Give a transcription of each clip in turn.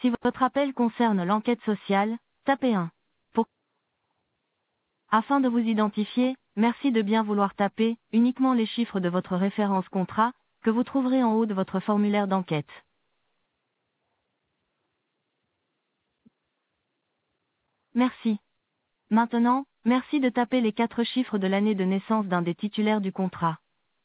Si votre appel concerne l'enquête sociale, tapez 1. Afin de vous identifier, merci de bien vouloir taper uniquement les chiffres de votre référence contrat, que vous trouverez en haut de votre formulaire d'enquête. Merci. Maintenant, merci de taper les 4 chiffres de l'année de naissance d'un des titulaires du contrat.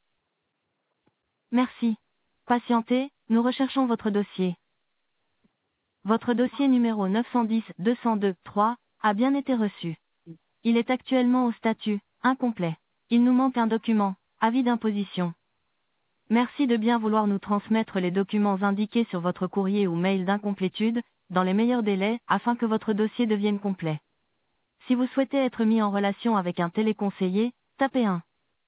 Merci. Patientez, nous recherchons votre dossier. Votre dossier numéro 910-202-3 a bien été reçu. Il est actuellement au statut incomplet. Il nous manque un document, avis d'imposition. Merci de bien vouloir nous transmettre les documents indiqués sur votre courrier ou mail d'incomplétude, dans les meilleurs délais, afin que votre dossier devienne complet. Si vous souhaitez être mis en relation avec un téléconseiller, tapez 1.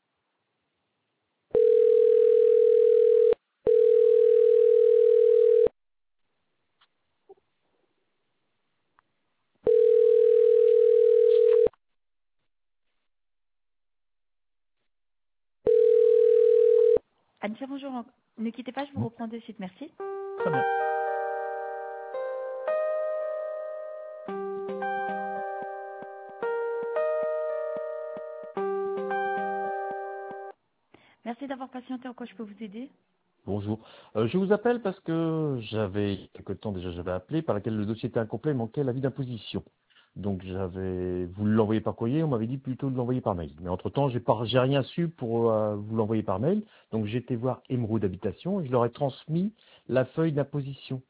Anne, bonjour. Ne quittez pas, je vous reprends de suite. Merci. Très bien. Merci d'avoir patienté. En quoi je peux vous aider? Bonjour. Je vous appelle parce que j'avais, quelque temps déjà, j'avais appelé par laquelle le dossier était incomplet, il manquait l'avis d'imposition. Donc j'avais voulu l'envoyer par courrier, on m'avait dit plutôt de l'envoyer par mail. Mais entre-temps, j'ai rien su pour vous l'envoyer par mail. Donc j'ai été voir Emeraude Habitation et je leur ai transmis la feuille d'imposition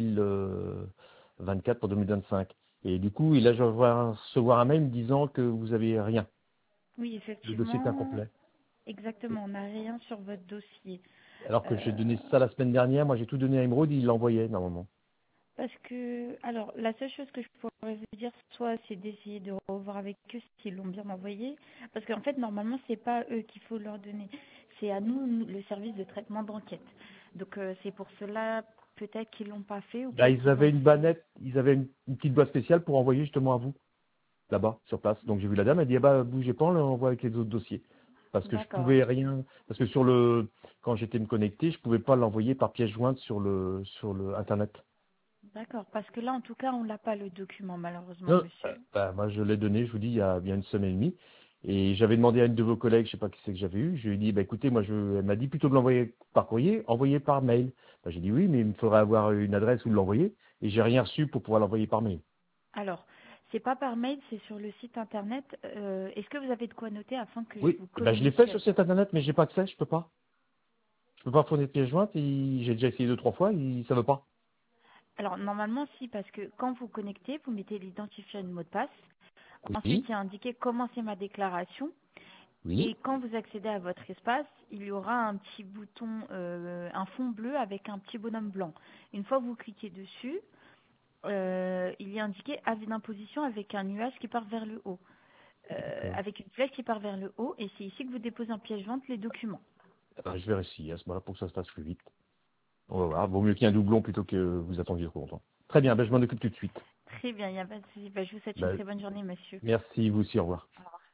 2024 pour 2025. Et du coup, là, je vais recevoir un mail me disant que vous avez rien. Oui, Le dossier est effectivement. incomplet. Exactement. On n'a rien sur votre dossier. Alors que j'ai Euh, donné ça la semaine dernière, moi j'ai tout donné à Emeraude, il l'envoyait normalement. Parce que, alors, la seule chose que je pourrais vous dire, soit c'est d'essayer de revoir avec eux s'ils l'ont bien envoyé, parce qu'en fait, normalement, c'est pas eux qu'il faut leur donner, c'est à nous, le service de traitement d'enquête. Donc, c'est pour cela, peut-être qu'ils l'ont pas fait, ou Là, peut-être ils qu'ils ont avaient une fait. bannette, ils avaient une petite boîte spéciale pour envoyer justement à vous, là-bas, sur place. Donc j'ai vu la dame, elle dit, ah bah, bougez pas, on l'envoie avec les autres dossiers. Parce que je D'accord, pouvais rien, parce que quand j'étais me connecter, je pouvais pas l'envoyer par pièce jointe sur le Internet. d'accord. Parce que là, en tout cas, on l'a pas le document, malheureusement, Non, monsieur. bah, moi je l'ai donné, je vous dis, il y a bien une semaine et demie. Et j'avais demandé à une de vos collègues, je sais pas qui c'est que j'avais eu, je lui ai dit, bah écoutez, elle m'a dit plutôt de l'envoyer par courrier, envoyer par mail. Bah, j'ai dit oui, mais il me faudrait avoir une adresse où l'envoyer, et j'ai rien reçu pour pouvoir l'envoyer par mail. Alors, c'est pas par mail, c'est sur le site internet. Est-ce que vous avez de quoi noter afin que je Oui, vous bah je l'ai fait communique? sur cet internet, mais j'ai pas accès, je peux pas. Je peux pas fournir de pièce jointe, j'ai déjà essayé 2, 3 fois, ça veut pas. Alors, normalement, si, parce que quand vous connectez, vous mettez l'identifiant et le mot de passe. Ensuite, Oui, il y a indiqué commencer ma déclaration. oui, Et quand vous accédez à votre espace, il y aura un petit bouton, un fond bleu avec un petit bonhomme blanc. Une fois que vous cliquez dessus, il y a indiqué avis d'imposition avec un nuage qui part vers le haut. d'accord. Avec une flèche qui part vers le haut. Et c'est ici que vous déposez en pièce jointe les documents. Ah, je vérifie à ce moment-là pour que ça se passe plus vite. On va voir, vaut mieux qu'il y ait un doublon plutôt que vous attendiez trop longtemps. Très bien, ben je m'en occupe tout de suite. Très bien, il n'y a pas de souci. Bah, je vous souhaite une Ben, très bonne journée, monsieur. merci, vous aussi, au revoir. Au revoir.